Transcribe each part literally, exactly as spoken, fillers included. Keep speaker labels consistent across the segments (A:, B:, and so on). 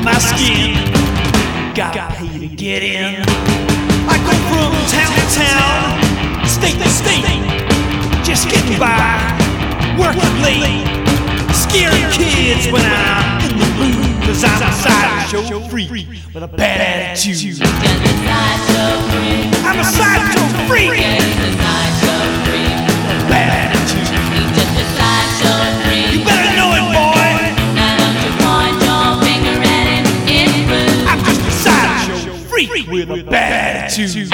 A: my skin. Gotta pay to get in. I go from town to town, state to state, just getting by, working late, scaring kids when I'm in the mood. Cause I'm a sideshow freak with a bad attitude. I'm a sideshow freak. Bad attitude. You better know it, boy. I'm just a sideshow freak with a bad attitude.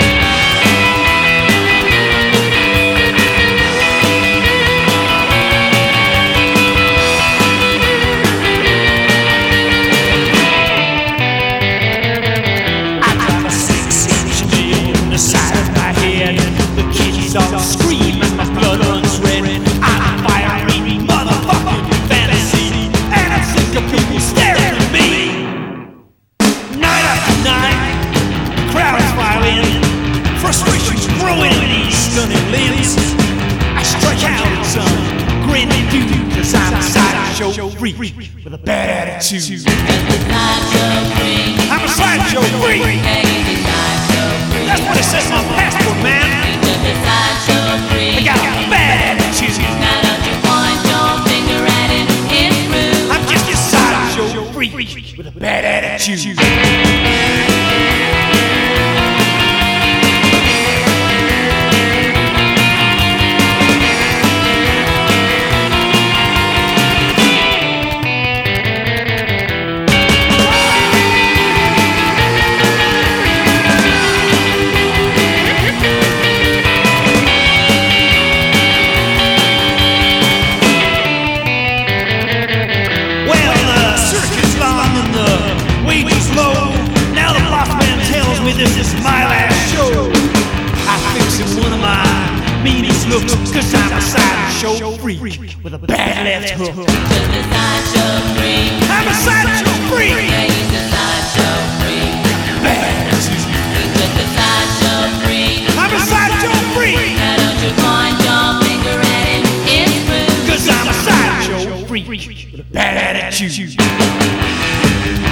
A: All scream and my blood runs red. I'm a fiery motherfucking fantasy, and I'm sick of people staring at me. Night after night, the crowds file in, frustration's growing in these stunning limbs. I strike out at some grinning dude, cause I'm a sideshow freak with a bad attitude. I'm a sideshow freak. That's what it says on my passport, man. I got a bad attitude.
B: Now don't you point your finger at it, it's rude.
A: I'm just a sideshow freak with a bad attitude. This is my last show. I fix it one of my meanest looks, cause I'm a sideshow freak with a bad left hook. I'm a sideshow freak. Bad attitude. I'm a sideshow freak.
B: Now don't you point your finger at it, it's rude.
A: Cause I'm a sideshow freak with a bad attitude.